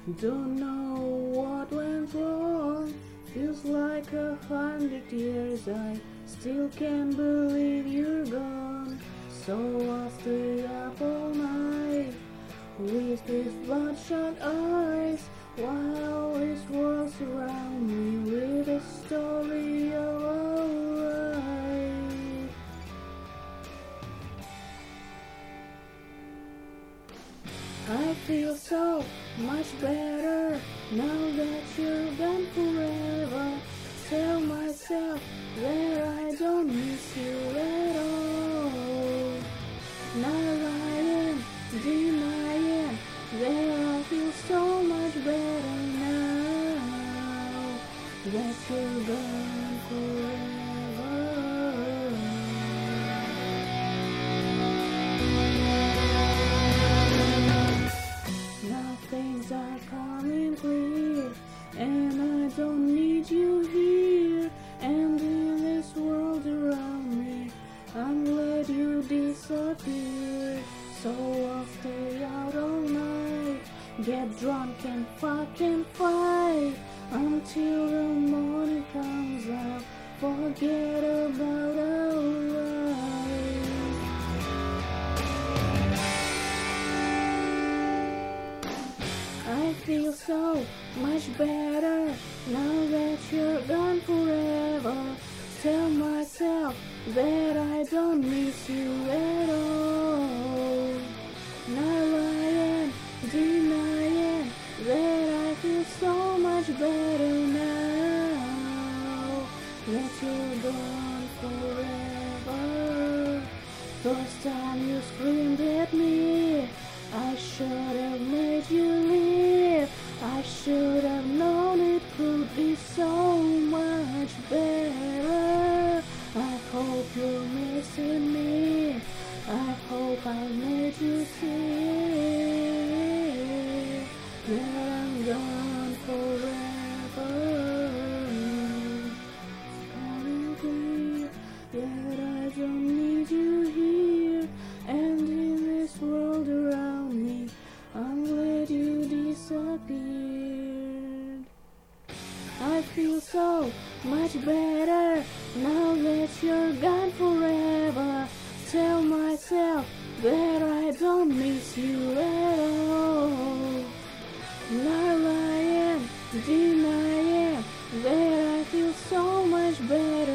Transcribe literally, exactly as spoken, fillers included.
Don't know what went wrong. Feels like a hundred years. I still can't believe you're gone. So I'll stay up all night with these bloodshot eyes, while this world surrounds me with a story of our life. I feel so much better now that you're gone forever. Tell myself that I don't miss you at all. Not lying, denying that I feel so much better now that you're gone forever. Now things are coming clear, and I don't need you here. And in this world around me, I'm glad you disappeared. So I'll stay out all night, get drunk and fucking fight until the morning comes out. Forget about our life. I feel so much better now that you're gone forever. Tell myself that I don't miss you at all. Not lying, denying that I feel so much better now that you're gone forever. First time you screamed at me, I should have made you leave. I should have known it could be so much better. I hope you're missing me. I hope I made you see that I'm gone forever. Coming clear that I don't need you here, and in this world around me, I'm glad you disappeared. I feel so much better now that you're gone forever. Tell myself that I don't miss you at all. Not lying, denying that I feel so much better